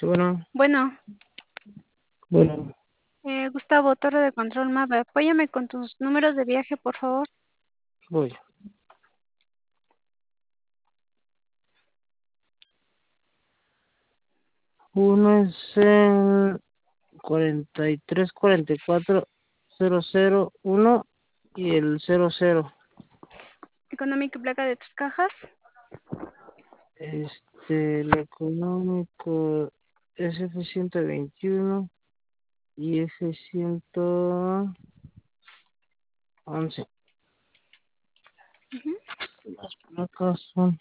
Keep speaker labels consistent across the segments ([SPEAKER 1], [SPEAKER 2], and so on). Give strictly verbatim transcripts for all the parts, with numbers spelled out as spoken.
[SPEAKER 1] Sí, bueno,
[SPEAKER 2] Bueno,
[SPEAKER 1] bueno,
[SPEAKER 2] eh, Gustavo, Torre de Control Mapa, apóyame con tus números de viaje, por favor.
[SPEAKER 1] voy. Uno es el cuarenta y tres cuarenta y cuatro cero cero uno y el cero cero.
[SPEAKER 2] Económica y placa de tus cajas.
[SPEAKER 1] Este, el económico S F ciento veintiuno y F ciento once.
[SPEAKER 2] Ujú.
[SPEAKER 1] Las placas son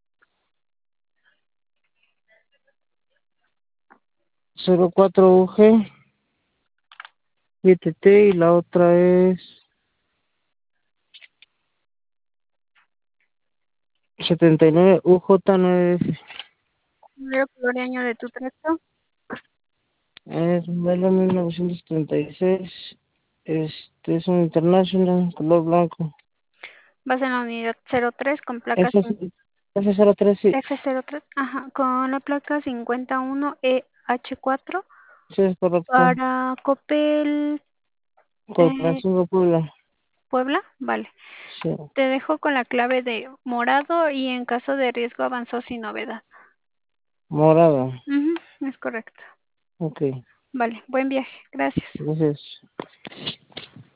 [SPEAKER 1] cero cuatro U G siete T y la otra es setenta y nueve U J nueve F.
[SPEAKER 2] Número, color y año de tu tracto.
[SPEAKER 1] Es modelo mil novecientos treinta y seis. Este es un International, color blanco.
[SPEAKER 2] Vas en la unidad cero tres con placa
[SPEAKER 1] F,
[SPEAKER 2] cin-
[SPEAKER 1] F cero tres, sí.
[SPEAKER 2] F cero tres, ajá, con la placa cincuenta y uno E H cuatro
[SPEAKER 1] Sí, es correcto.
[SPEAKER 2] para Copel eh,
[SPEAKER 1] Corporación Puebla.
[SPEAKER 2] Puebla. Vale.
[SPEAKER 1] Sí.
[SPEAKER 2] Te dejo con la clave de morado y en caso de riesgo avanzó sin novedad.
[SPEAKER 1] Morado.
[SPEAKER 2] Ujú, es correcto.
[SPEAKER 1] Ok.
[SPEAKER 2] Vale, buen viaje. Gracias.
[SPEAKER 1] Entonces.